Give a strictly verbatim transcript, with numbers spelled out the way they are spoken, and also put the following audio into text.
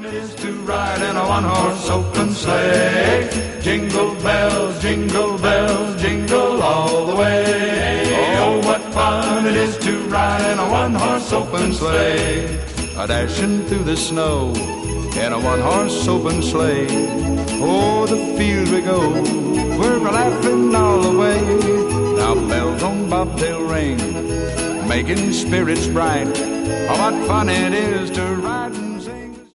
fun it is to ride in a one-horse open sleigh. Jingle bells, jingle bells, jingle all the way. Oh, what fun it is to ride in a one-horse open sleigh. A dashing through the snow in a one-horse open sleigh. Oh, the fields we go, we're laughing all the way. Now bells on bobtail ring, making spirits bright. Oh, what fun it is to ride